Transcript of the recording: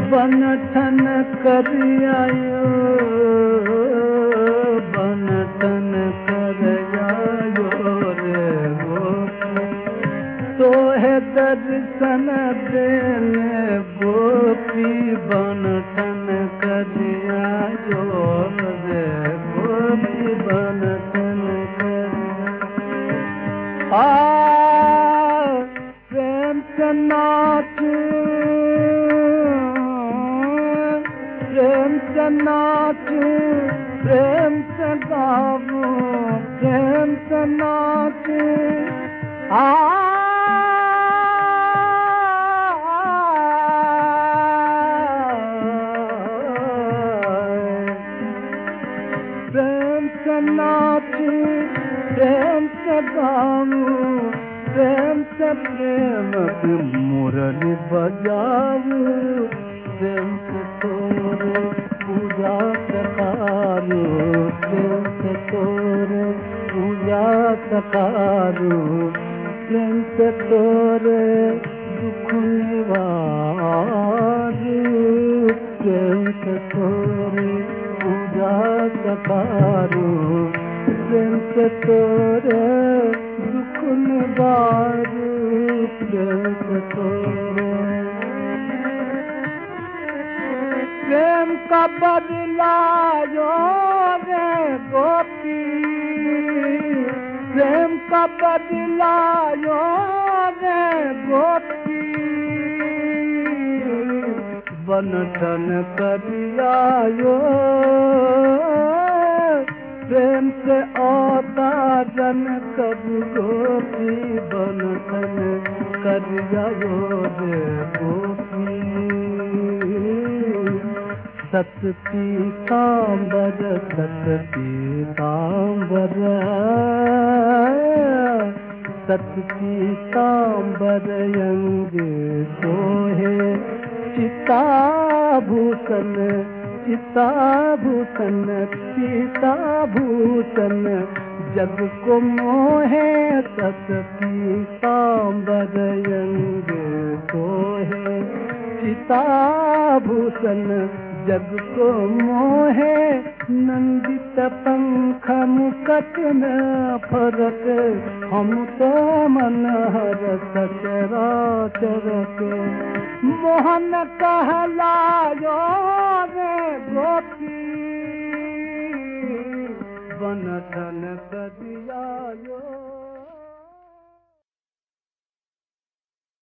बनठन कर आयो, बनठन कर आयो रे गोपी, तो है दर्शन देने गोपी, बनठन कर आयो रे गोपी, बनठन कर प्रेम से नाच, प्रेम से नाच, प्रेम से गावो, प्रेम से नाच, प्रेम से नाच, प्रेम से गावो, प्रेम से प्रेम की मुरली बजाओ, प्रेम से तोरे पूजा सकारो, प्रेम से तोरे पूजा सकारो, प्रेम से तोरे दुख निवारो, प्रेम से तोरे पूजा सकारो, प्रेम से तोरे दुख निवारो, प्रेम से तोरे प्रेम का बदलायो रे गोपी, प्रेम का बदलायो रे गोपी, बनठन कर आयो, प्रेम से अवतारण कर गोपी, बनठन कर आयो रे गोपी, सत पीतांबर, सत पीतांबर, सत पीतांबर अंग सोहे, चिताभूषण, चिताभूषण, चिताभूषण जग को मोहे, सत पीतांबर अंग सोहे, चिताभूषण जग को मोहे, नंदित पंख मुकट न फरक, हम तो मन हर सचराचर के, मोहन कहलायो रे गोपी, बनठन कर आयो।